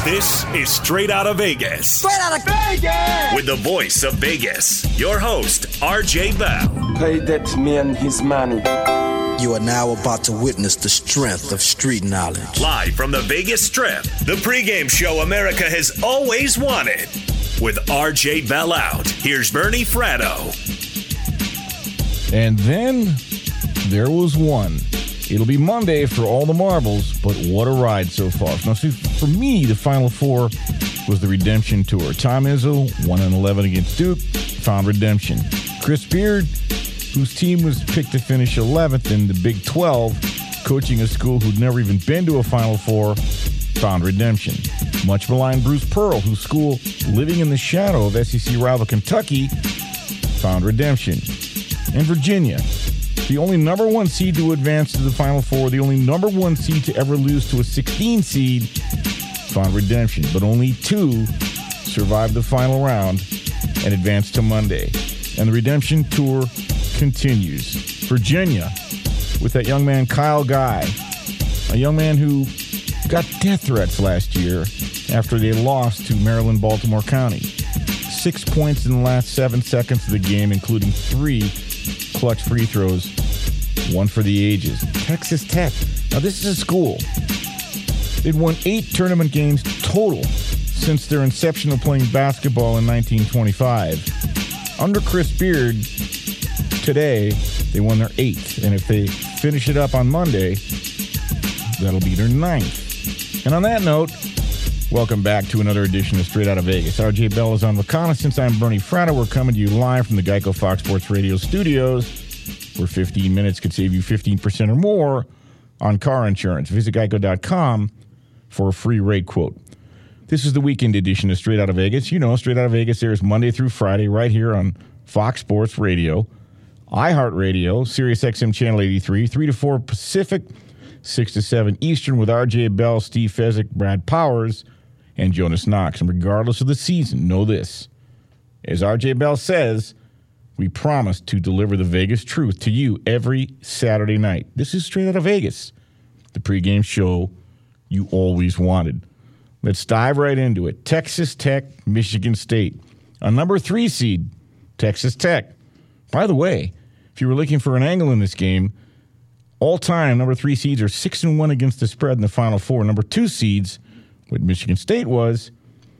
This is Straight Outta Vegas. Straight Outta Vegas! With the voice of Vegas, your host, RJ Bell. Pay that man his money. You are now about to witness the strength of street knowledge. Live from the Vegas Strip, the pregame show America has always wanted. With RJ Bell out, here's Bernie Fratto. And then there was one. It'll be Monday for all the marbles, but what a ride so far. Now, see, for me, the Final Four was the redemption tour. Tom Izzo, 1-11 against Duke, found redemption. Chris Beard, whose team was picked to finish 11th in the Big 12, coaching a school who'd never even been to a Final Four, found redemption. Much maligned Bruce Pearl, whose school, living in the shadow of SEC rival Kentucky, found redemption. And Virginia, the only number one seed to advance to the Final Four, the only number one seed to ever lose to a 16 seed, found redemption. But only two survived the final round and advanced to Monday. And the redemption tour continues. Virginia, with that young man Kyle Guy, a young man who got death threats last year after they lost to Maryland-Baltimore County. 6 points in the last 7 seconds of the game, including 3 clutch free throws, one for the ages. Texas Tech. Now, this is a school. They'd won 8 tournament games total since their inception of playing basketball in 1925. Under Chris Beard, today, they won their 8th. And if they finish it up on Monday, that'll be their 9th. And on that note, welcome back to another edition of Straight Outta Vegas. RJ Bell is on reconnaissance. I'm Bernie Fratto. We're coming to you live from the Geico Fox Sports Radio studios, where 15 minutes could save you 15% or more on car insurance. Visit geico.com for a free rate quote. This is the weekend edition of Straight Outta Vegas. You know, Straight Outta Vegas airs Monday through Friday right here on Fox Sports Radio, iHeartRadio, Sirius XM Channel 83, 3 to 4 Pacific, 6 to 7 Eastern with RJ Bell, Steve Fezzik, Brad Powers, and Jonas Knox. And regardless of the season, know this. As RJ Bell says, we promise to deliver the Vegas truth to you every Saturday night. This is Straight Outta Vegas, the pregame show you always wanted. Let's dive right into it. Texas Tech, Michigan State. A number 3 seed, Texas Tech. By the way, if you were looking for an angle in this game, all-time number 3 seeds are 6-1 against the spread in the Final Four. Number 2 seeds, what Michigan State was,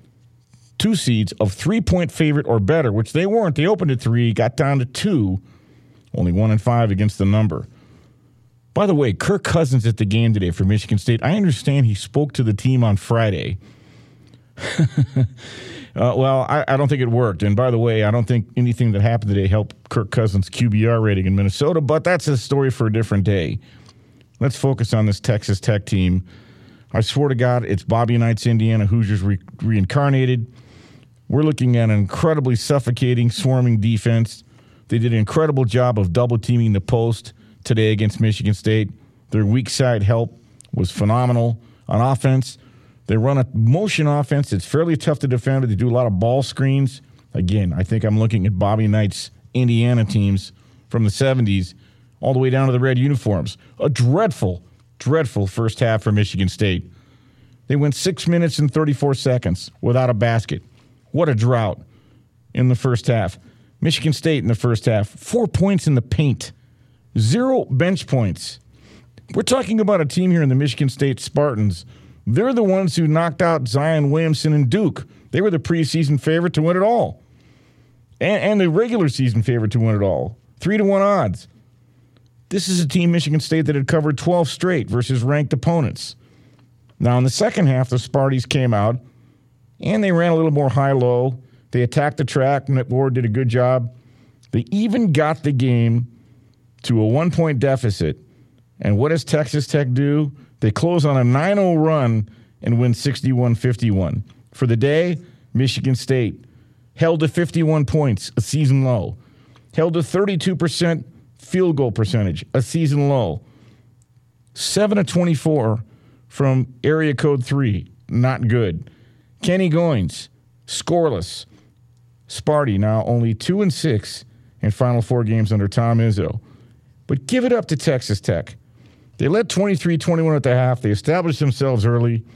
2 seeds of 3-point favorite or better, which they weren't. They opened at 3, got down to 2, only 1-5 against the number. By the way, Kirk Cousins at the game today for Michigan State. I understand he spoke to the team on Friday. Well, I don't think it worked. And by the way, I don't think anything that happened today helped Kirk Cousins' QBR rating in Minnesota, but that's a story for a different day. Let's focus on this Texas Tech team. I swear to God, it's Bobby Knight's Indiana Hoosiers reincarnated. We're looking at an incredibly suffocating, swarming defense. They did an incredible job of double-teaming the post today against Michigan State. Their weak side help was phenomenal. On offense, they run a motion offense. It's fairly tough to defend, but they do a lot of ball screens. Again, I think I'm looking at Bobby Knight's Indiana teams from the 70s all the way down to the red uniforms. A dreadful, dreadful first half for Michigan State. They went 6 minutes and 34 seconds without a basket. What a drought in the first half. Michigan State in the first half, 4 points in the paint, 0 bench points. We're talking about a team here in the Michigan State Spartans. They're the ones who knocked out Zion Williamson and Duke. They were the preseason favorite to win it all. And the regular season favorite to win it all. 3-1 odds. This is a team, Michigan State, that had covered 12 straight versus ranked opponents. Now, in the second half, the Sparties came out, and they ran a little more high-low. They attacked the track, and Ward did a good job. They even got the game to a 1-point deficit. And what does Texas Tech do? They close on a 9-0 run and win 61-51. For the day, Michigan State held to 51 points, a season low. Held to 32% field goal percentage, a season low. 7 of 24 from area code 3, not good. Kenny Goins, scoreless. Sparty now only 2-6 in Final Four games under Tom Izzo. But give it up to Texas Tech. They led 23-21 at the half. They established themselves early.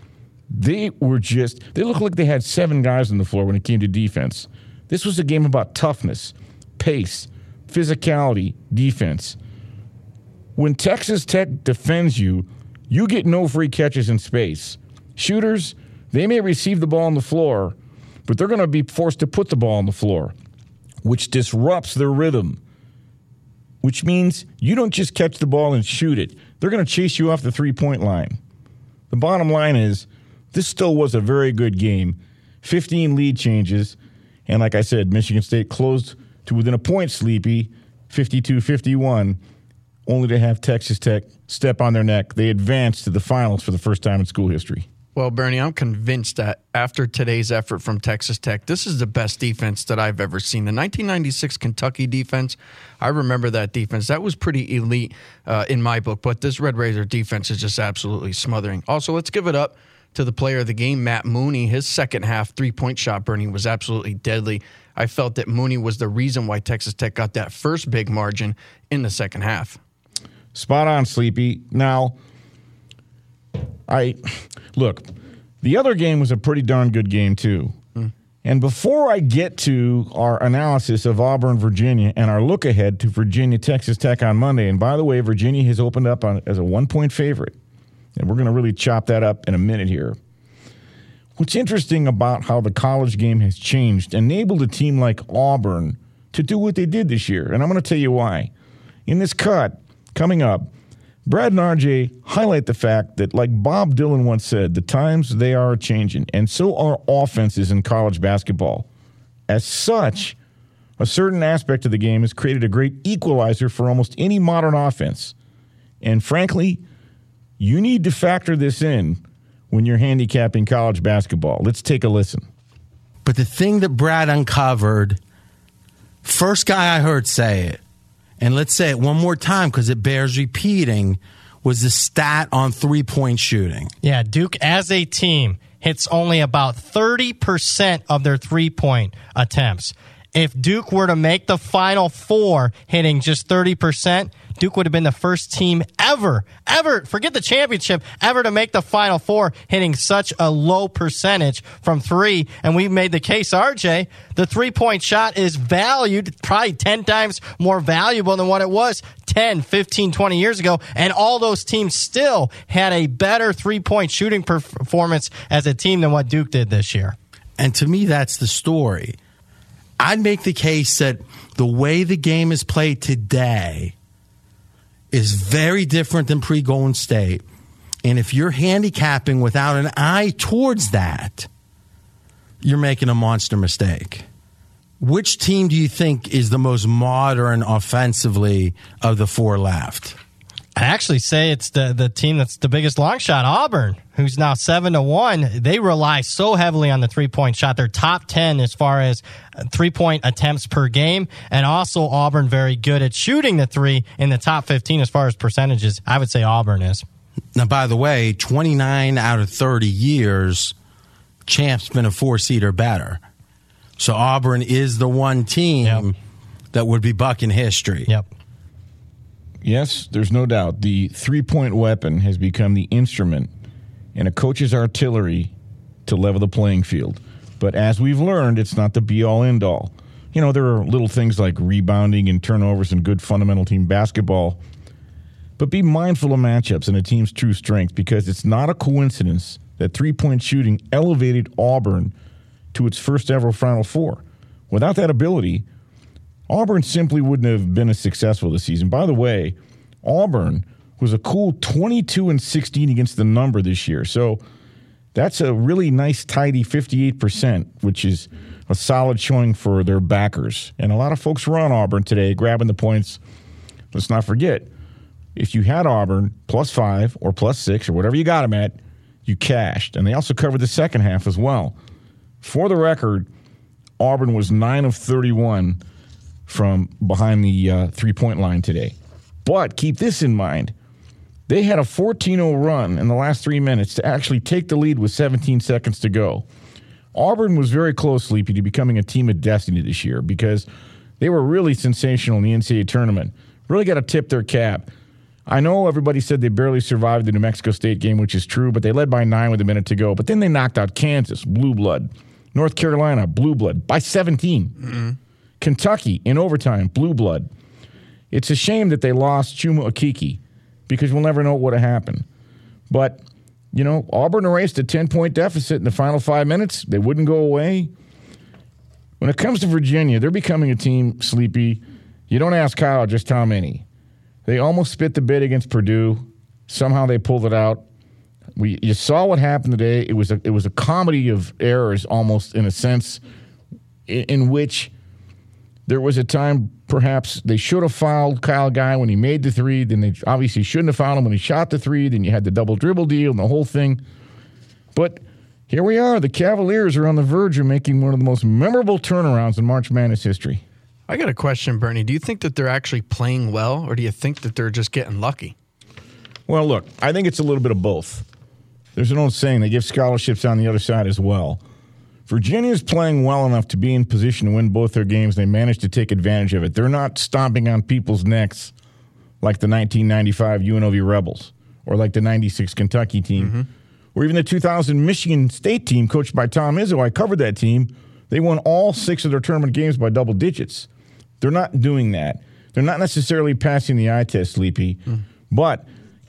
They looked like they had 7 guys on the floor when it came to defense. This was a game about toughness, pace, physicality, defense. When Texas Tech defends you, you get no free catches in space. Shooters, they may receive the ball on the floor, but they're going to be forced to put the ball on the floor, which disrupts their rhythm, which means you don't just catch the ball and shoot it. They're going to chase you off the three-point line. The bottom line is, this still was a very good game. 15 lead changes, and like I said, Michigan State closed to within a point, Sleepy, 52-51, only to have Texas Tech step on their neck. They advanced to the finals for the first time in school history. Well, Bernie, I'm convinced that after today's effort from Texas Tech, this is the best defense that I've ever seen. The 1996 Kentucky defense, I remember that defense. That was pretty elite in my book, but this Red Razor defense is just absolutely smothering. Also, let's give it up to the player of the game, Matt Mooney. His second half three-point shot, Bernie, was absolutely deadly. I felt that Mooney was the reason why Texas Tech got that first big margin in the second half. Spot on, Sleepy. Now, look, the other game was a pretty darn good game, too. And before I get to our analysis of Auburn, Virginia, and our look ahead to Virginia, Texas Tech on Monday, and by the way, Virginia has opened up as a 1-point favorite, and we're going to really chop that up in a minute here. What's interesting about how the college game has changed enabled a team like Auburn to do what they did this year, and I'm going to tell you why. In this cut, coming up, Brad and RJ highlight the fact that, like Bob Dylan once said, the times they are changing, and so are offenses in college basketball. As such, a certain aspect of the game has created a great equalizer for almost any modern offense. And frankly, you need to factor this in when you're handicapping college basketball. Let's take a listen. But the thing that Brad uncovered, first guy I heard say it, and let's say it one more time because it bears repeating, was the stat on three-point shooting. Yeah, Duke as a team hits only about 30% of their three-point attempts. If Duke were to make the Final Four hitting just 30%, Duke would have been the first team ever, forget the championship, ever to make the Final Four hitting such a low percentage from three. And we made the case, RJ, the three-point shot is valued probably 10 times more valuable than what it was 10, 15, 20 years ago. And all those teams still had a better three-point shooting performance as a team than what Duke did this year. And to me, that's the story. I'd make the case that the way the game is played today is very different than pre-Golden State. And if you're handicapping without an eye towards that, you're making a monster mistake. Which team do you think is the most modern offensively of the four left? I actually say it's the team that's the biggest long shot, Auburn, who's now 7-1. They rely so heavily on the three-point shot. They're top 10 as far as three-point attempts per game, and also Auburn very good at shooting the three in the top 15 as far as percentages. I would say Auburn is. Now, by the way, 29 out of 30 years, Champ's been a 4-seed or better. So Auburn is the one team that would be bucking history. Yep. Yes, there's no doubt. The three-point weapon has become the instrument in a coach's artillery to level the playing field. But as we've learned, it's not the be-all, end-all. You know, there are little things like rebounding and turnovers and good fundamental team basketball. But be mindful of matchups and a team's true strength, because it's not a coincidence that three-point shooting elevated Auburn to its first-ever Final Four. Without that ability, Auburn simply wouldn't have been as successful this season. By the way, Auburn was a cool 22-16 against the number this year. So that's a really nice, tidy 58%, which is a solid showing for their backers. And a lot of folks were on Auburn today, grabbing the points. Let's not forget, if you had Auburn +5 or +6 or whatever you got them at, you cashed. And they also covered the second half as well. For the record, Auburn was 9 of 31 from behind the three-point line today. But keep this in mind. They had a 14-0 run in the last 3 minutes to actually take the lead with 17 seconds to go. Auburn was very close, Sleepy, to becoming a team of destiny this year because they were really sensational in the NCAA tournament. Really got to tip their cap. I know everybody said they barely survived the New Mexico State game, which is true, but they led by 9 with a minute to go. But then they knocked out Kansas, blue blood. North Carolina, blue blood, by 17. Mm-hmm. Kentucky, in overtime, blue blood. It's a shame that they lost Chuma Okeke because we'll never know what would have happened. But, Auburn erased a 10-point deficit in the final 5 minutes. They wouldn't go away. When it comes to Virginia, they're becoming a team, Sleepy. You don't ask Kyle just how many. They almost spit the bid against Purdue. Somehow they pulled it out. You saw what happened today. It was a comedy of errors, almost in a sense, in which there was a time perhaps they should have fouled Kyle Guy when he made the three. Then they obviously shouldn't have fouled him when he shot the three. Then you had the double dribble deal and the whole thing. But here we are. The Cavaliers are on the verge of making one of the most memorable turnarounds in March Madness history. I got a question, Bernie. Do you think that they're actually playing well, or do you think that they're just getting lucky? Well, look, I think it's a little bit of both. There's an old saying, they give scholarships on the other side as well. Virginia's playing well enough to be in position to win both their games. They managed to take advantage of it. They're not stomping on people's necks like the 1995 UNLV Rebels or like the 96 Kentucky team or even the 2000 Michigan State team coached by Tom Izzo. I covered that team. They won all 6 of their tournament games by double digits. They're not doing that. They're not necessarily passing the eye test, Sleepy. But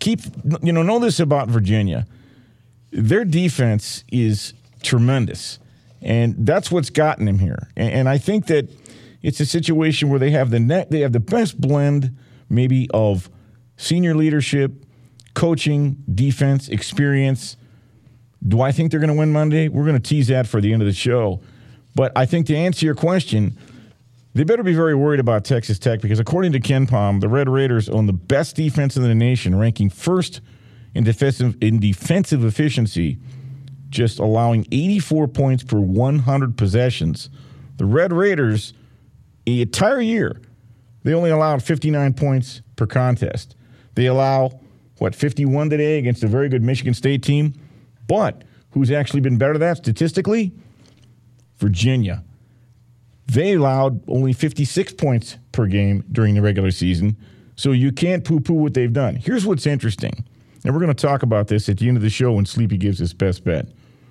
know this about Virginia. Their defense is tremendous. And that's what's gotten them here. And I think that it's a situation where they have the best blend maybe of senior leadership, coaching, defense, experience. Do I think they're going to win Monday? We're going to tease that for the end of the show. But I think to answer your question, they better be very worried about Texas Tech because according to Ken Pom, the Red Raiders own the best defense in the nation, ranking first in defensive efficiency, just allowing 84 points per 100 possessions. The Red Raiders, the entire year, they only allowed 59 points per contest. They allow, 51 today against a very good Michigan State team? But who's actually been better than that statistically? Virginia. They allowed only 56 points per game during the regular season, so you can't poo-poo what they've done. Here's what's interesting, and we're going to talk about this at the end of the show when Sleepy gives his best bet.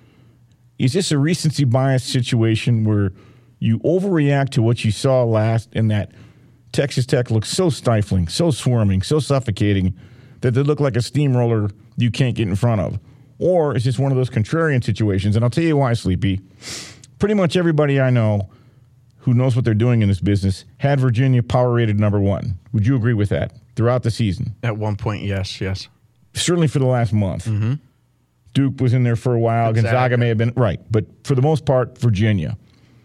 Is this a recency bias situation where you overreact to what you saw last and that Texas Tech looks so stifling, so swarming, so suffocating that they look like a steamroller you can't get in front of? Or is this one of those contrarian situations? And I'll tell you why, Sleepy. Pretty much everybody I know who knows what they're doing in this business had Virginia power rated number 1. Would you agree with that throughout the season? At one point, yes. Certainly for the last month. Mm-hmm. Duke was in there for a while. Exactly. Gonzaga may have been. Right. But for the most part, Virginia.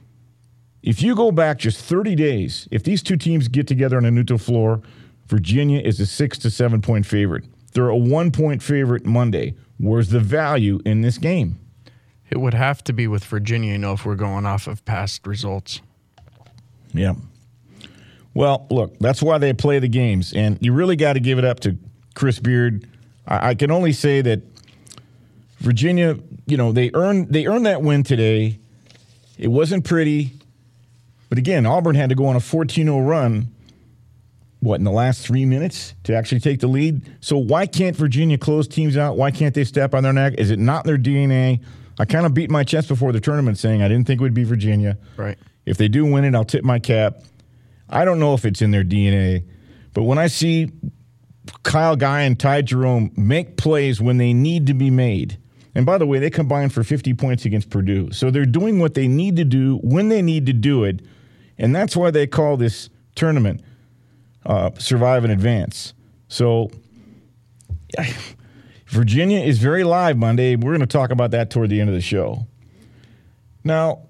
If you go back just 30 days, if these two teams get together on a neutral floor, Virginia is a 6 to 7 point favorite. They're a 1 point favorite Monday. Where's the value in this game? It would have to be with Virginia, if we're going off of past results. Yeah. Well, look, that's why they play the games. And you really got to give it up to Chris Beard. I can only say that Virginia, they earned that win today. It wasn't pretty. But again, Auburn had to go on a 14-0 run, in the last 3 minutes to actually take the lead? So why can't Virginia close teams out? Why can't they step on their neck? Is it not in their DNA? I kind of beat my chest before the tournament saying I didn't think it would be Virginia. Right. If they do win it, I'll tip my cap. I don't know if it's in their DNA. But when I see Kyle Guy and Ty Jerome make plays when they need to be made, and by the way, they combined for 50 points against Purdue. So they're doing what they need to do when they need to do it. And that's why they call this tournament Survive and Advance. So Virginia is very live Monday. We're going to talk about that toward the end of the show. Now,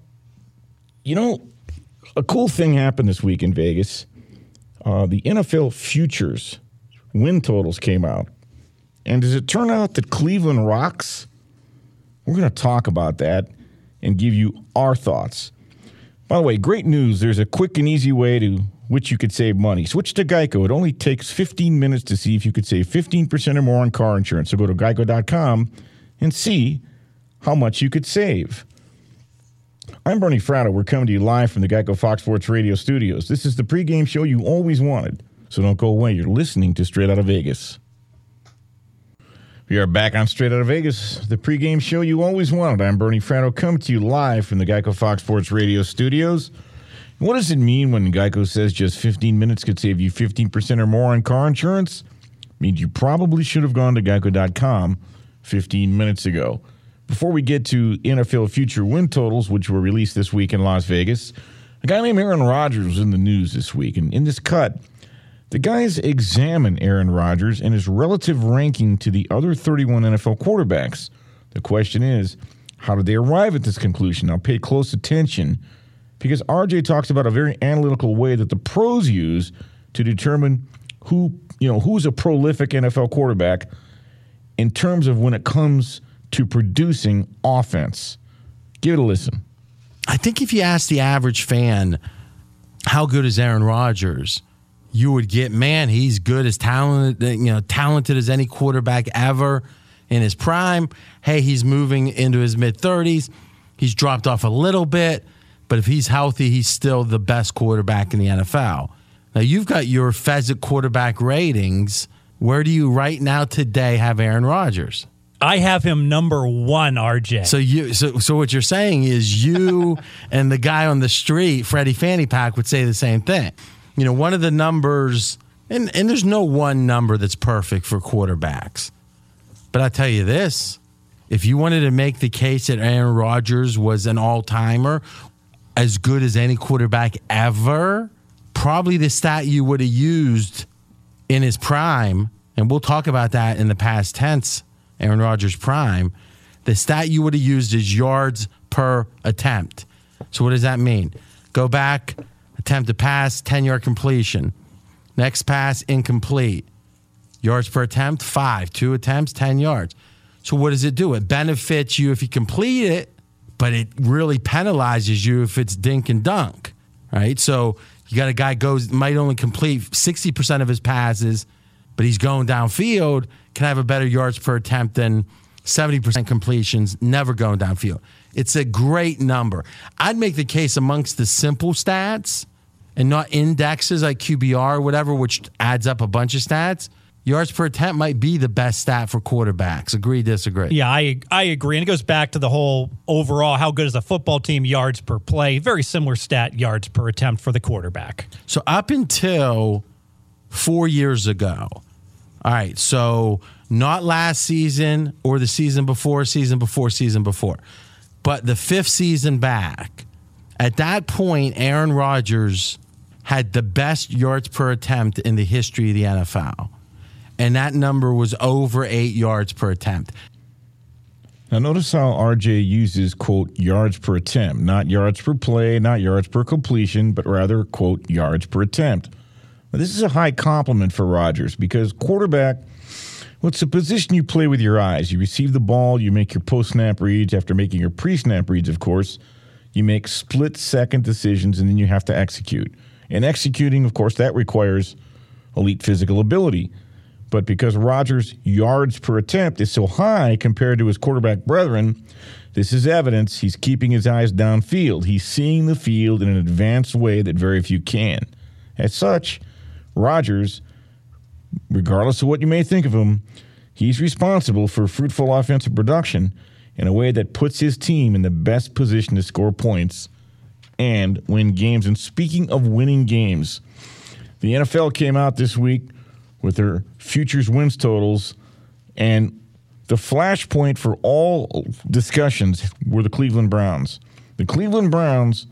a cool thing happened this week in Vegas. The NFL futures win totals came out. And does it turn out that Cleveland rocks? We're going to talk about that and give you our thoughts. By the way, great news. There's a quick and easy way to which you could save money. Switch to Geico. It only takes 15 minutes to see if you could save 15% or more on car insurance. So go to geico.com and see how much you could save. I'm Bernie Fratto. We're coming to you live from the Geico Fox Sports Radio studios. This is the pregame show you always wanted. So don't go away. You're listening to Straight Outta Vegas. We are back on Straight Outta Vegas, the pregame show you always wanted. I'm Bernie Fratto, coming to you live from the Geico Fox Sports Radio studios. What does it mean when Geico says just 15 minutes could save you 15% or more on car insurance? It means you probably should have gone to Geico.com 15 minutes ago. Before we get to NFL future win totals, which were released this week in Las Vegas, a guy named Aaron Rodgers was in the news this week. And in this cut, the guys examine Aaron Rodgers and his relative ranking to the other 31 NFL quarterbacks. The question is, how did they arrive at this conclusion? Now, pay close attention, because RJ talks about a very analytical way that the pros use to determine who's a prolific NFL quarterback in terms of when it comes to producing offense. Give it a listen. I think if you ask the average fan, how good is Aaron Rodgers, you would get, man, he's good, as talented as any quarterback ever in his prime. Hey, he's moving into his mid-30s. He's dropped off a little bit, but if he's healthy, he's still the best quarterback in the NFL. Now, you've got your Fezzik quarterback ratings. Where do you right now today have Aaron Rodgers? I have him number 1, RJ. So what you're saying is you and the guy on the street, Freddie Fanny Pack, would say the same thing. You know, one of the numbers, and there's no one number that's perfect for quarterbacks. But I tell you this, if you wanted to make the case that Aaron Rodgers was an all-timer, as good as any quarterback ever, probably the stat you would have used in his prime, and we'll talk about that in the past tense, Aaron Rodgers' prime, the stat you would have used is yards per attempt. So what does that mean? Go back, attempt to pass, 10-yard completion. Next pass, incomplete. Yards per attempt, 5. 2 attempts, 10 yards. So what does it do? It benefits you if you complete it, but it really penalizes you if it's dink and dunk, right? So you got a guy might only complete 60% of his passes, but he's going downfield, can have a better yards per attempt than 70% completions, never going downfield. It's a great number. I'd make the case amongst the simple stats and not indexes like QBR or whatever, which adds up a bunch of stats. Yards per attempt might be the best stat for quarterbacks. Agree, disagree? Yeah, I agree. And it goes back to the whole overall, how good is a football team, yards per play. Very similar stat, yards per attempt for the quarterback. So up until 4 years ago, all right, so not last season or the season before, but the 5th season back, at that point, Aaron Rodgers had the best yards per attempt in the history of the NFL. And that number was over 8 yards per attempt. Now, notice how RJ uses, quote, yards per attempt, not yards per play, not yards per completion, but rather, quote, yards per attempt. Now, this is a high compliment for Rodgers because quarterback, well, it's a position you play with your eyes. You receive the ball, you make your post-snap reads. After making your pre-snap reads, of course, you make split-second decisions, and then you have to execute. And executing, of course, that requires elite physical ability. But because Rodgers' yards per attempt is so high compared to his quarterback brethren, this is evidence he's keeping his eyes downfield. He's seeing the field in an advanced way that very few can. As such, Rodgers, regardless of what you may think of him, he's responsible for fruitful offensive production in a way that puts his team in the best position to score points and win games. And speaking of winning games, the NFL came out this week with their futures wins totals, and the flashpoint for all discussions were the Cleveland Browns. The Cleveland Browns,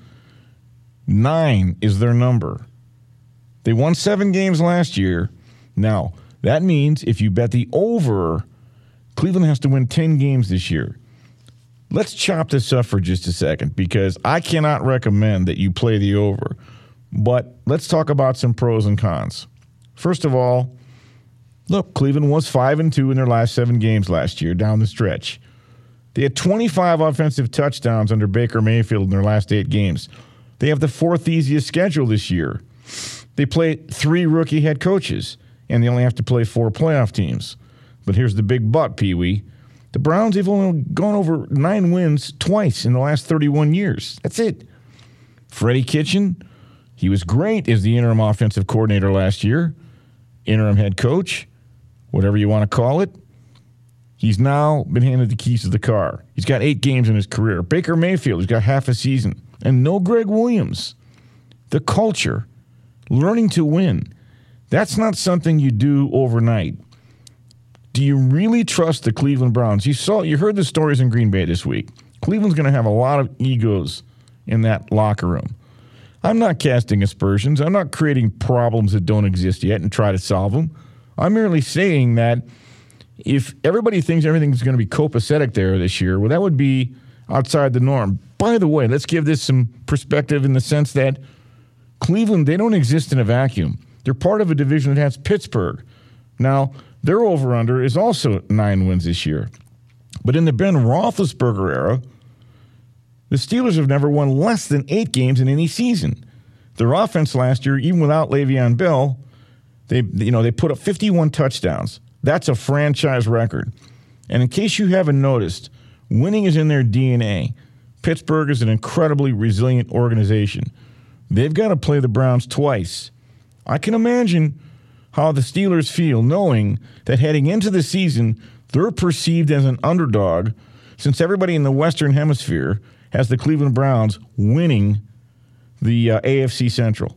9 is their number. They won 7 games last year. Now, that means if you bet the over, Cleveland has to win 10 games this year. Let's chop this up for just a second because I cannot recommend that you play the over. But let's talk about some pros and cons. First of all, look, Cleveland was 5-2 in their last 7 games last year down the stretch. They had 25 offensive touchdowns under Baker Mayfield in their last 8 games. They have the 4th easiest schedule this year. They play 3 rookie head coaches, and they only have to play 4 playoff teams. But here's the big but, Pee-wee. The Browns have only gone over 9 wins twice in the last 31 years. That's it. Freddie Kitchen, he was great as the interim offensive coordinator last year. interim head coach, whatever you want to call it. He's now been handed the keys to the car. He's got 8 games in his career. Baker Mayfield, he's got half a season. And no Greg Williams. The culture, learning to win, that's not something you do overnight. Do you really trust the Cleveland Browns? You heard the stories in Green Bay this week. Cleveland's going to have a lot of egos in that locker room. I'm not casting aspersions. I'm not creating problems that don't exist yet and try to solve them. I'm merely saying that if everybody thinks everything's going to be copacetic there this year, well, that would be outside the norm. By the way, let's give this some perspective in the sense that Cleveland, they don't exist in a vacuum. They're part of a division that has Pittsburgh. Now, their over-under is also 9 wins this year. But in the Ben Roethlisberger era, the Steelers have never won less than 8 games in any season. Their offense last year, even without Le'Veon Bell, they put up 51 touchdowns. That's a franchise record. And in case you haven't noticed, winning is in their DNA. Pittsburgh is an incredibly resilient organization. They've got to play the Browns twice. I can imagine how the Steelers feel knowing that heading into the season, they're perceived as an underdog since everybody in the Western Hemisphere has the Cleveland Browns winning the AFC Central.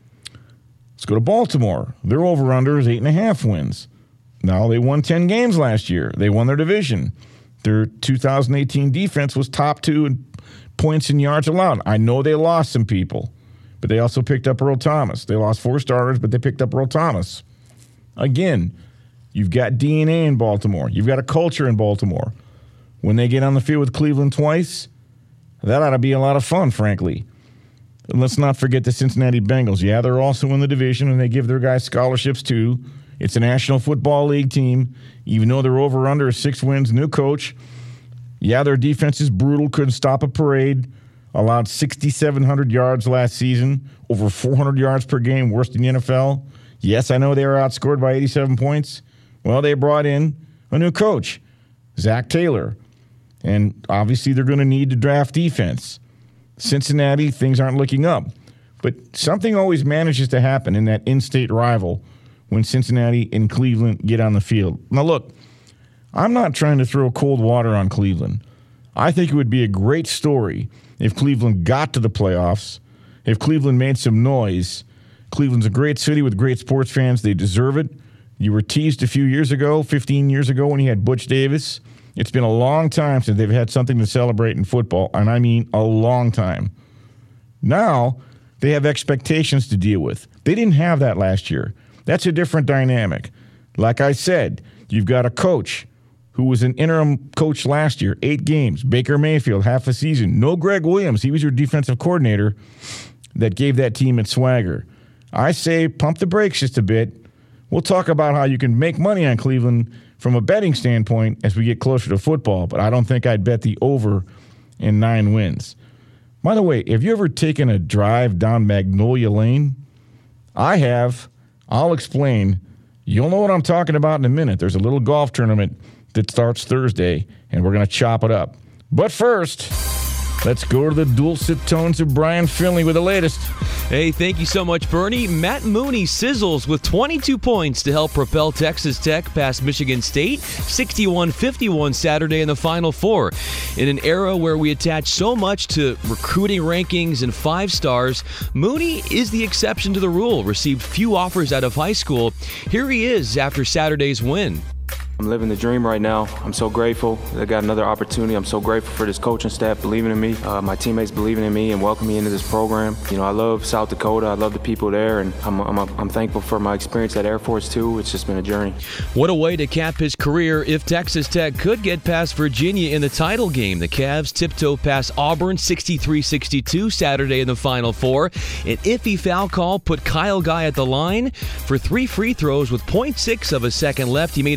Let's go to Baltimore. Their over-under is 8.5 wins. Now, they won 10 games last year. They won their division. Their 2018 defense was top 2 in points and yards allowed. I know they lost some people, but they also picked up Earl Thomas. They lost 4 starters, but they picked up Earl Thomas. Again, you've got DNA in Baltimore. You've got a culture in Baltimore. When they get on the field with Cleveland twice, that ought to be a lot of fun, frankly. And let's not forget the Cincinnati Bengals. Yeah, they're also in the division, and they give their guys scholarships too. It's a National Football League team. Even though they're over-under 6 wins, new coach. Yeah, their defense is brutal, couldn't stop a parade. Allowed 6,700 yards last season, over 400 yards per game, worst in the NFL. Yes, I know they were outscored by 87 points. Well, they brought in a new coach, Zach Taylor. And obviously they're going to need to draft defense. Cincinnati, things aren't looking up. But something always manages to happen in that in-state rival when Cincinnati and Cleveland get on the field. Now, look, I'm not trying to throw cold water on Cleveland. I think it would be a great story if Cleveland got to the playoffs, if Cleveland made some noise. Cleveland's a great city with great sports fans. They deserve it. You were teased a few years ago, 15 years ago, when you had Butch Davis. It's been a long time since they've had something to celebrate in football, and I mean a long time. Now, they have expectations to deal with. They didn't have that last year. That's a different dynamic. Like I said, you've got a coach who was an interim coach last year, 8 games. Baker Mayfield, half a season. No Greg Williams. He was your defensive coordinator that gave that team its swagger. I say pump the brakes just a bit. We'll talk about how you can make money on Cleveland from a betting standpoint as we get closer to football, but I don't think I'd bet the over in 9 wins. By the way, have you ever taken a drive down Magnolia Lane? I have. I'll explain. You'll know what I'm talking about in a minute. There's a little golf tournament that starts Thursday, and we're going to chop it up. But first, let's go to the dulcet tones of Brian Finley with the latest. Hey, thank you so much, Bernie. Matt Mooney sizzles with 22 points to help propel Texas Tech past Michigan State, 61-51 Saturday in the Final Four. In an era where we attach so much to recruiting rankings and 5 stars, Mooney is the exception to the rule, received few offers out of high school. Here he is after Saturday's win. I'm living the dream right now. I'm so grateful that I got another opportunity. I'm so grateful for this coaching staff believing in me, my teammates believing in me and welcoming me into this program. You know, I love South Dakota. I love the people there, and I'm thankful for my experience at Air Force too. It's just been a journey. What a way to cap his career if Texas Tech could get past Virginia in the title game. The Cavs tiptoe past Auburn 63-62 Saturday in the Final Four. An iffy foul call put Kyle Guy at the line for 3 free throws with 0.6 of a second left. He made all of them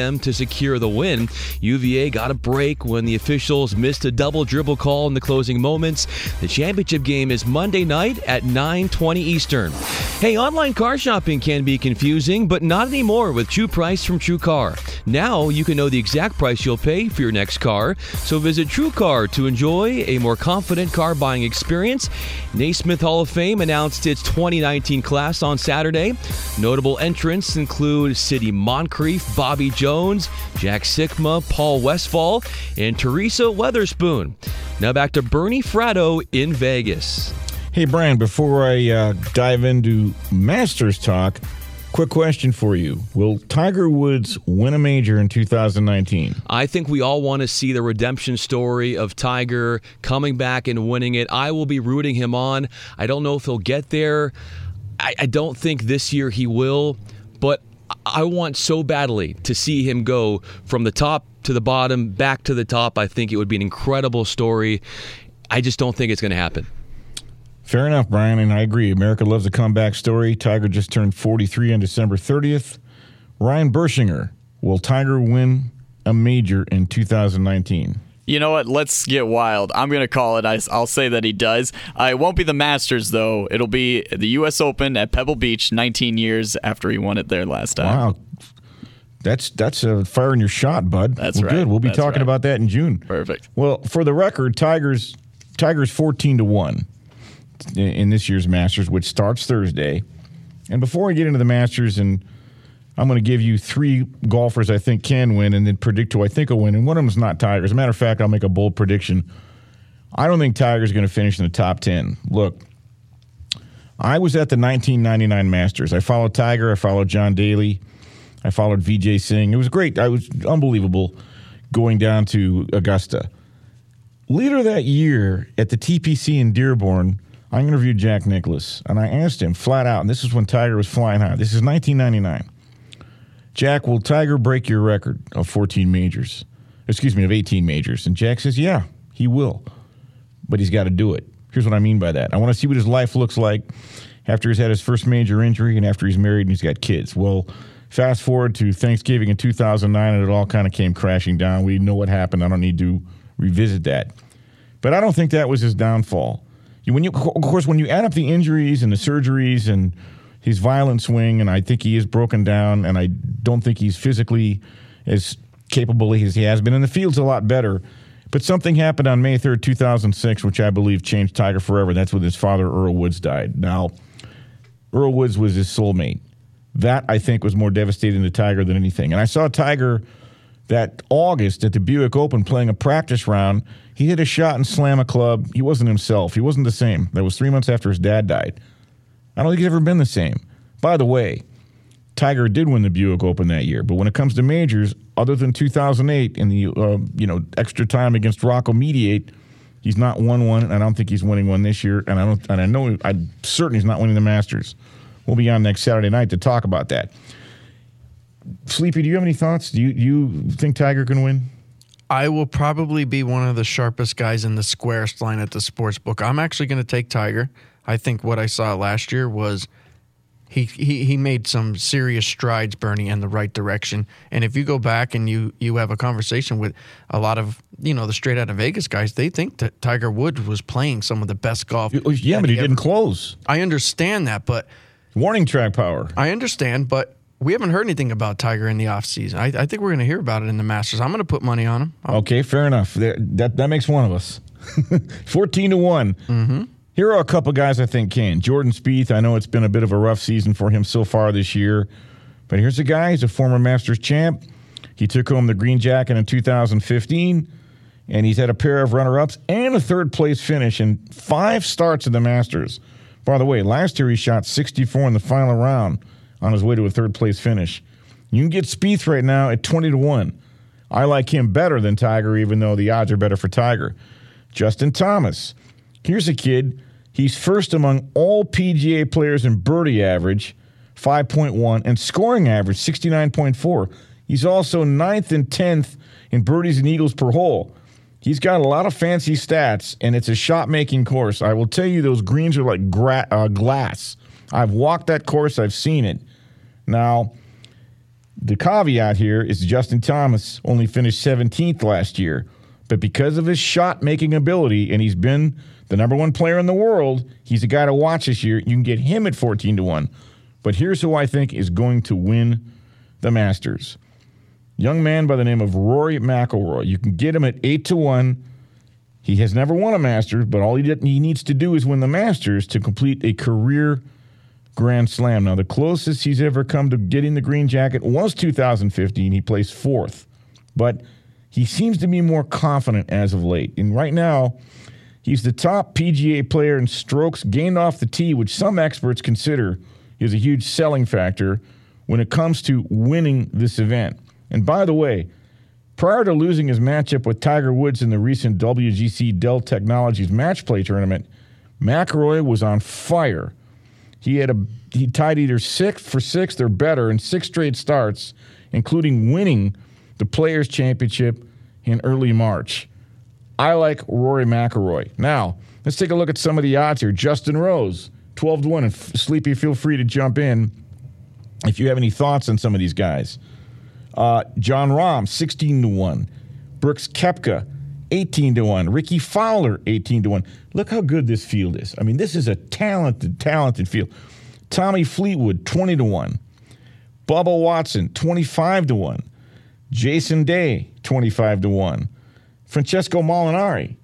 them to secure the win. UVA got a break when the officials missed a double dribble call in the closing moments. The championship game is Monday night at 9:20 Eastern. Hey, online car shopping can be confusing, but not anymore with True Price from TrueCar. Now you can know the exact price you'll pay for your next car. So visit TrueCar to enjoy a more confident car buying experience. Naismith Hall of Fame announced its 2019 class on Saturday. Notable entrants include Sidney Moncrief, Bobby Jones, Jack Sikma, Paul Westphal, and Teresa Weatherspoon. Now back to Bernie Fratto in Vegas. Hey, Brian, before I dive into Masters talk, quick question for you. Will Tiger Woods win a major in 2019? I think we all want to see the redemption story of Tiger coming back and winning it. I will be rooting him on. I don't know if he'll get there. I don't think this year he will, but I want so badly to see him go from the top to the bottom, back to the top. I think it would be an incredible story. I just don't think it's going to happen. Fair enough, Brian, and I agree. America loves a comeback story. Tiger just turned 43 on December 30th. Ryan Bershinger, will Tiger win a major in 2019? You know what? Let's get wild. I'm going to call it. I'll say that he does. It won't be the Masters, though. It'll be the U.S. Open at Pebble Beach 19 years after he won it there last time. Wow. That's a fire in your shot, bud. That's right. Good. We'll be talking about that in June. Perfect. Well, for the record, Tiger's 14-1 in this year's Masters, which starts Thursday. And before I get into the Masters, and I'm going to give you 3 golfers I think can win and then predict who I think will win. And one of them is not Tiger. As a matter of fact, I'll make a bold prediction. I don't think Tiger's going to finish in the top 10. Look, I was at the 1999 Masters. I followed Tiger. I followed John Daly. I followed Vijay Singh. It was great. I was unbelievable going down to Augusta. Later that year at the TPC in Dearborn, I interviewed Jack Nicklaus, and I asked him flat out, and this is when Tiger was flying high. This is 1999. Jack, will Tiger break your record of 14 majors? Excuse me, of 18 majors. And Jack says, yeah, he will, but he's got to do it. Here's what I mean by that. I want to see what his life looks like after he's had his first major injury and after he's married and he's got kids. Well, fast forward to Thanksgiving in 2009, and it all kind of came crashing down. We know what happened. I don't need to revisit that. But I don't think that was his downfall. Of course, when you add up the injuries and the surgeries and his violent swing, and I think he is broken down, and I don't think he's physically as capable as he has been. And the field's a lot better. But something happened on May 3rd, 2006, which I believe changed Tiger forever. That's when his father, Earl Woods, died. Now, Earl Woods was his soulmate. That, I think, was more devastating to Tiger than anything. And I saw Tiger that August at the Buick Open playing a practice round. He hit a shot and slam a club. He wasn't himself. He wasn't the same. That was 3 months after his dad died. I don't think he's ever been the same. By the way, Tiger did win the Buick Open that year, but when it comes to majors, other than 2008 in the extra time against Rocco Mediate, he's not won one, and I don't think he's winning one this year. And I'm certain he's not winning the Masters. We'll be on next Saturday night to talk about that. Sleepy, do you have any thoughts? Do you think Tiger can win? I will probably be one of the sharpest guys in the squarest line at the sports book. I'm actually going to take Tiger. I think what I saw last year was he made some serious strides, Bernie, in the right direction. And if you go back and you have a conversation with a lot of the straight out of Vegas guys, they think that Tiger Woods was playing some of the best golf. Yeah, but he didn't close. I understand that, but warning track power. I understand, but we haven't heard anything about Tiger in the offseason. I think we're going to hear about it in the Masters. I'm going to put money on him. Okay, fair enough. That makes one of us. 14-1. Mm-hmm. Here are a couple guys I think can. Jordan Spieth, I know it's been a bit of a rough season for him so far this year, but here's a guy. He's a former Masters champ. He took home the green jacket in 2015, and he's had a pair of runner-ups and a third-place finish in 5 starts in the Masters. By the way, last year he shot 64 in the final round on his way to a third-place finish. You can get Spieth right now at 20-1. I like him better than Tiger, even though the odds are better for Tiger. Justin Thomas. Here's a kid. He's first among all PGA players in birdie average, 5.1, and scoring average, 69.4. He's also 9th and 10th in birdies and eagles per hole. He's got a lot of fancy stats, and it's a shot-making course. I will tell you, those greens are like glass. I've walked that course. I've seen it. Now, The caveat here is Justin Thomas only finished 17th last year, but because of his shot-making ability, and he's been the number one player in the world, he's a guy to watch this year. You can get him at 14-1. But here's who I think is going to win the Masters. Young man by the name of Rory McIlroy. You can get him at 8-1. He has never won a Masters, but all he needs to do is win the Masters to complete a career Grand Slam. Now, the closest he's ever come to getting the green jacket was 2015. He placed 4th. But he seems to be more confident as of late. And right now, he's the top PGA player in strokes gained off the tee, which some experts consider is a huge selling factor when it comes to winning this event. And by the way, prior to losing his matchup with Tiger Woods in the recent WGC Dell Technologies match play tournament, McIlroy was on fire. He tied either 6th for 6th or better in 6 straight starts, including winning the Players' Championship in early March. I like Rory McIlroy. Now, let's take a look at some of the odds here. Justin Rose, 12-1. And Sleepy, feel free to jump in if you have any thoughts on some of these guys. John Rahm, 16-1. Brooks Koepka, 18-1. Ricky Fowler, 18-1. Look how good this field is. I mean, this is a talented field. Tommy Fleetwood, 20-1. Bubba Watson, 25-1. Jason Day, 25-1. Francesco Molinari,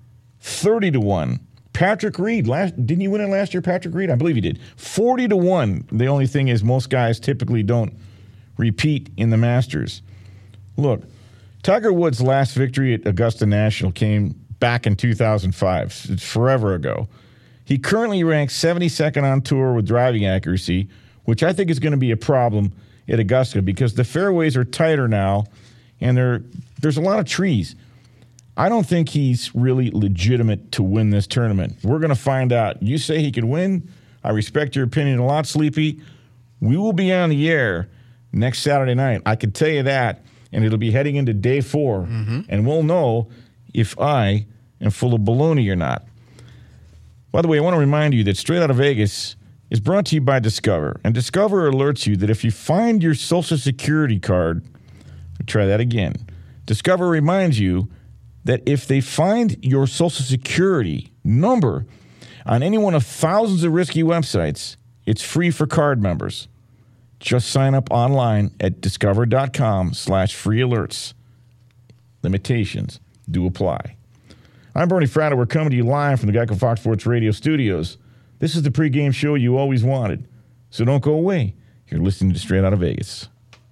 30-1. Patrick Reed, didn't he win it last year, Patrick Reed? I believe he did. 40-1. The only thing is most guys typically don't repeat in the Masters. Look, Tiger Woods' last victory at Augusta National came back in 2005. It's forever ago. He currently ranks 72nd on tour with driving accuracy, which I think is going to be a problem at Augusta because the fairways are tighter now and there's a lot of trees. I don't think he's really legitimate to win this tournament. We're going to find out. You say he could win. I respect your opinion a lot, Sleepy. We will be on the air next Saturday night. I can tell you that. And it'll be heading into day 4. Mm-hmm. And we'll know if I am full of baloney or not. By the way, I want to remind you that Straight Out of Vegas is brought to you by Discover. And Discover alerts you that if you find your Social Security card, try that again. Discover reminds you that if they find your Social Security number on any one of thousands of risky websites, it's free for card members. Just sign up online at discover.com/free alerts. Limitations do apply. I'm Bernie Fratto. We're coming to you live from the Geico Fox Sports Radio studios. This is the pregame show you always wanted. So don't go away. You're listening to Straight Out of Vegas.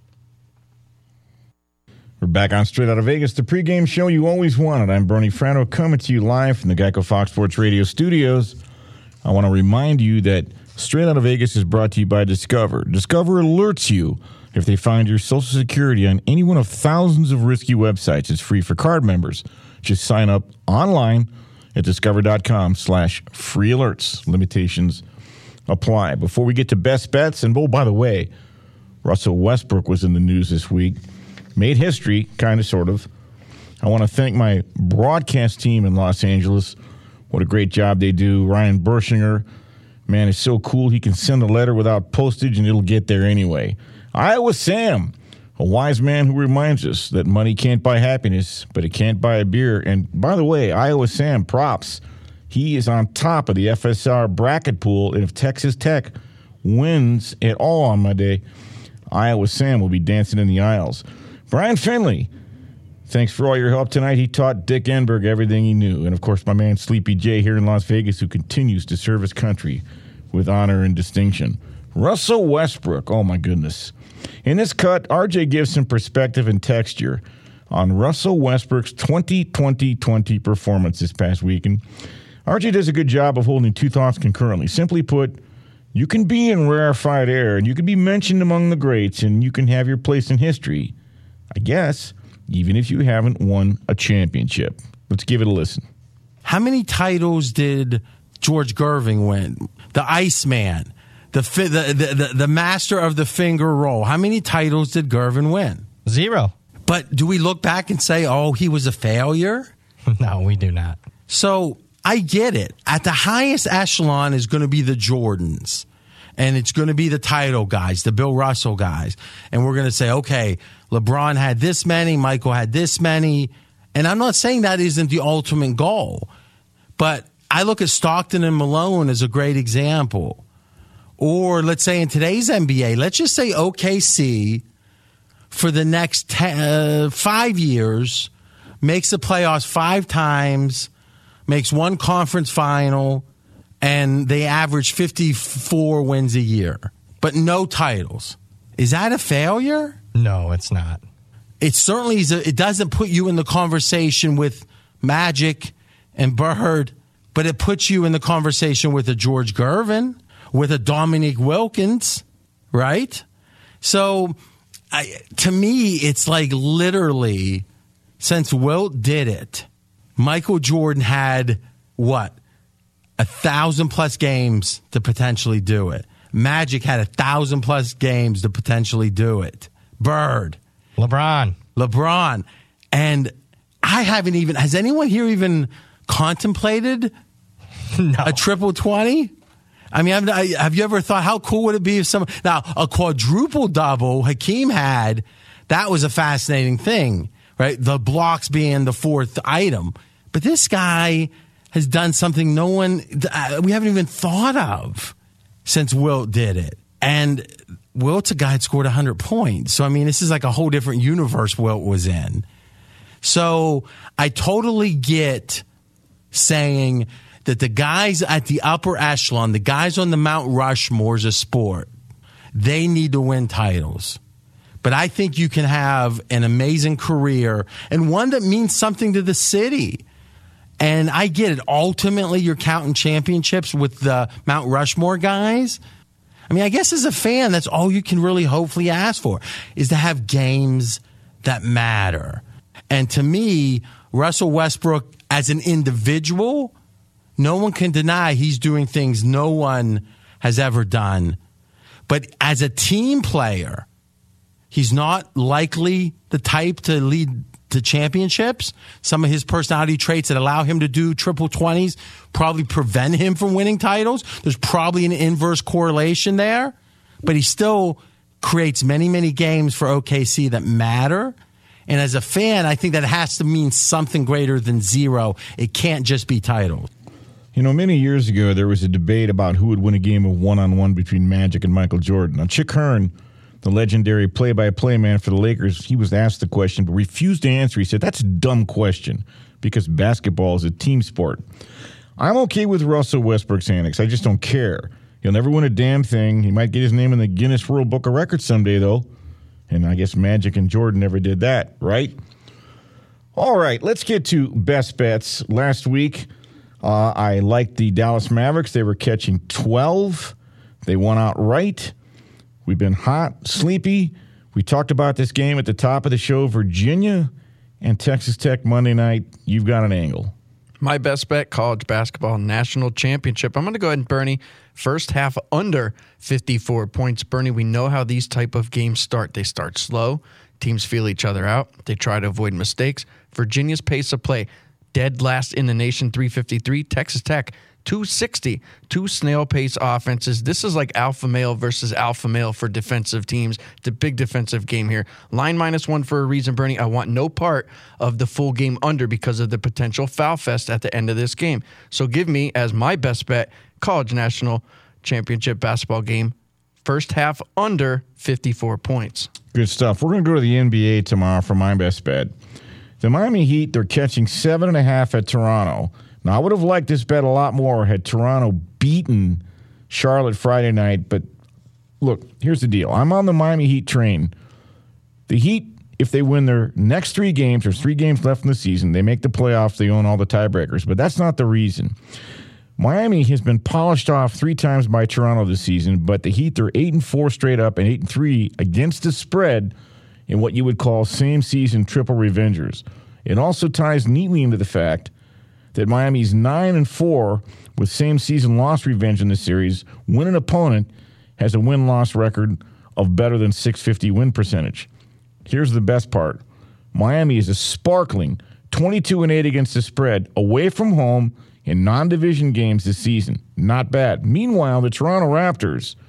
We're back on Straight Out of Vegas, the pregame show you always wanted. I'm Bernie Fratto, coming to you live from the Geico Fox Sports Radio studios. I want to remind you that Straight Out of Vegas is brought to you by Discover. Discover alerts you if they find your Social Security on any one of thousands of risky websites. It's free for card members. Just sign up online at discover.com/free alerts. Limitations apply. Before we get to best bets, and oh, by the way, Russell Westbrook was in the news this week. Made history, kind of, sort of. I want to thank my broadcast team in Los Angeles. What a great job they do. Ryan Bershinger, man, it's so cool. He can send a letter without postage, and it'll get there anyway. Iowa Sam, a wise man who reminds us that money can't buy happiness, but it can't buy a beer. And by the way, Iowa Sam, props. He is on top of the FSR bracket pool, and if Texas Tech wins at all on Monday, Iowa Sam will be dancing in the aisles. Brian Finley, thanks for all your help tonight. He taught Dick Enberg everything he knew. And, of course, my man Sleepy J here in Las Vegas, who continues to serve his country with honor and distinction. Russell Westbrook, oh, my goodness. In this cut, RJ gives some perspective and texture on Russell Westbrook's 2020 performance this past week. And RJ does a good job of holding two thoughts concurrently. Simply put, you can be in rarefied air, and you can be mentioned among the greats, and you can have your place in history, I guess, even if you haven't won a championship. Let's give it a listen. How many titles did George Gervin win? The Iceman, the master of the finger roll. How many titles did Gervin win? 0. But do we look back and say, oh, he was a failure? No, we do not. So I get it. At the highest echelon is going to be the Jordans. and it's going to be the title guys, the Bill Russell guys. And we're going to say, okay, LeBron had this many, Michael had this many. And I'm not saying that isn't the ultimate goal, but I look at Stockton and Malone as a great example. Or let's say in today's NBA, let's just say OKC for the next 5 years makes the playoffs 5 times, makes one conference final, and they average 54 wins a year, but no titles. Is that a failure? No, it's not. It certainly is. It doesn't put you in the conversation with Magic and Bird, but it puts you in the conversation with a George Gervin, with a Dominique Wilkins, right? So to me, it's like literally since Wilt did it, Michael Jordan had what? 1,000+ games to potentially do it. Magic had 1,000+ games to potentially do it. Bird. LeBron. And I haven't even, has anyone here even contemplated a triple 20? I mean, have you ever thought, how cool would it be if now a quadruple double Hakeem had, that was a fascinating thing, right? The blocks being the fourth item. But this guy has done something we haven't even thought of since Wilt did it. And Wilt's a guy that scored 100 points. So, I mean, this is like a whole different universe Wilt was in. So I totally get saying that the guys at the upper echelon, the guys on the Mount Rushmores of sport, they need to win titles. But I think you can have an amazing career and one that means something to the city. And I get it. Ultimately, you're counting championships with the Mount Rushmore guys. I mean, I guess as a fan, that's all you can really hopefully ask for, is to have games that matter. And to me, Russell Westbrook as an individual, no one can deny he's doing things no one has ever done. But as a team player, he's not likely the type to lead to championships. Some of his personality traits that allow him to do triple 20s probably prevent him from winning titles. There's probably an inverse correlation there, but he still creates many, many games for OKC that matter. And as a fan, I think that has to mean something greater than zero. It can't just be titles. You know, many years ago, there was a debate about who would win a game of one-on-one between Magic and Michael Jordan. Now, Chick Hearn, the legendary play-by-play man for the Lakers, he was asked the question but refused to answer. He said, that's a dumb question because basketball is a team sport. I'm okay with Russell Westbrook's antics. I just don't care. He'll never win a damn thing. He might get his name in the Guinness World Book of Records someday, though. And I guess Magic and Jordan never did that, right? All right, let's get to best bets. Last week, I liked the Dallas Mavericks. They were catching 12. They won outright. We've been hot, sleepy. We talked about this game at the top of the show, Virginia and Texas Tech Monday night. You've got an angle. My best bet, college basketball national championship. I'm going to go ahead and Bernie, first half under 54 points. Bernie, we know how these type of games start. They start slow. Teams feel each other out. They try to avoid mistakes. Virginia's pace of play, dead last in the nation, 353. Texas Tech, 260, 2 snail pace offenses. This is like alpha male versus alpha male for defensive teams. It's a big defensive game here. Line -1 for a reason, Bernie. I want no part of the full game under because of the potential foul fest at the end of this game. So give me, as my best bet, college national championship basketball game, first half under 54 points. Good stuff. We're going to go to the NBA tomorrow for my best bet. The Miami Heat, they're catching 7.5 at Toronto. Now, I would have liked this bet a lot more had Toronto beaten Charlotte Friday night. But, look, here's the deal. I'm on the Miami Heat train. The Heat, if they win their next 3 games, there's 3 games left in the season, they make the playoffs, they own all the tiebreakers. But that's not the reason. Miami has been polished off 3 times by Toronto this season, but the Heat, they're 8-4 straight up and 8-3 against the spread in what you would call same-season triple revengers. It also ties neatly into the fact that Miami's 9-4 with same-season loss revenge in the series when an opponent has a win-loss record of better than .650 win percentage. Here's the best part. Miami is a sparkling 22-8 against the spread away from home in non-division games this season. Not bad. Meanwhile, the Toronto Raptors,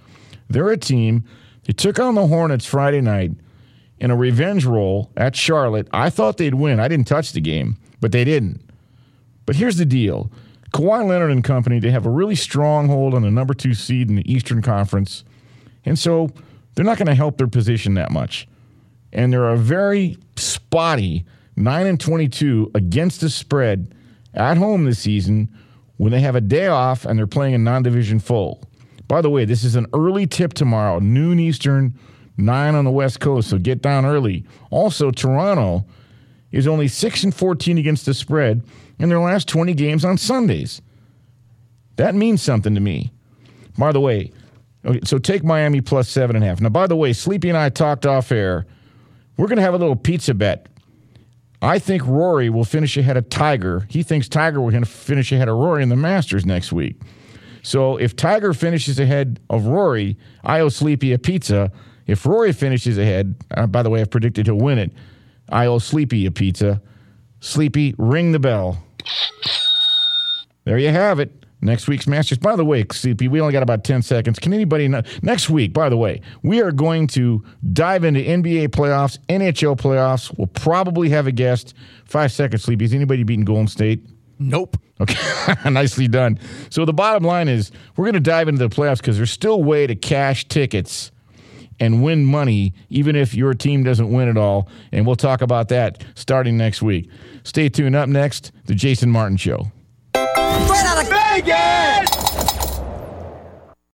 They're a team. They took on the Hornets Friday night in a revenge roll at Charlotte. I thought they'd win. I didn't touch the game, but they didn't. But here's the deal. Kawhi Leonard and company, they have a really strong hold on the number 2 seed in the Eastern Conference, and so they're not going to help their position that much. And they're a very spotty 9-22 against the spread at home this season when they have a day off and they're playing a non-division full. By the way, this is an early tip tomorrow, noon Eastern, 9 on the West Coast, so get down early. Also, Toronto is only 6-14 against the spread in their last 20 games on Sundays. That means something to me. By the way, okay, so take Miami plus 7.5. Now, by the way, Sleepy and I talked off air. We're going to have a little pizza bet. I think Rory will finish ahead of Tiger. He thinks Tiger will finish ahead of Rory in the Masters next week. So if Tiger finishes ahead of Rory, I owe Sleepy a pizza. If Rory finishes ahead, by the way, I've predicted he'll win it, I owe Sleepy a pizza. Sleepy, ring the bell. There you have it. Next week's Masters. By the way, Sleepy, we only got about 10 seconds. Can anybody know? Next week, by the way, we are going to dive into NBA playoffs, NHL playoffs. We'll probably have a guest. 5 seconds, Sleepy. Is anybody beating Golden State? Nope. Okay, nicely done. So the bottom line is we're going to dive into the playoffs because there's still a way to cash tickets and win money even if your team doesn't win it all. And we'll talk about that starting next week. Stay tuned. Up next, The Jason Martin Show. Right out of Vegas!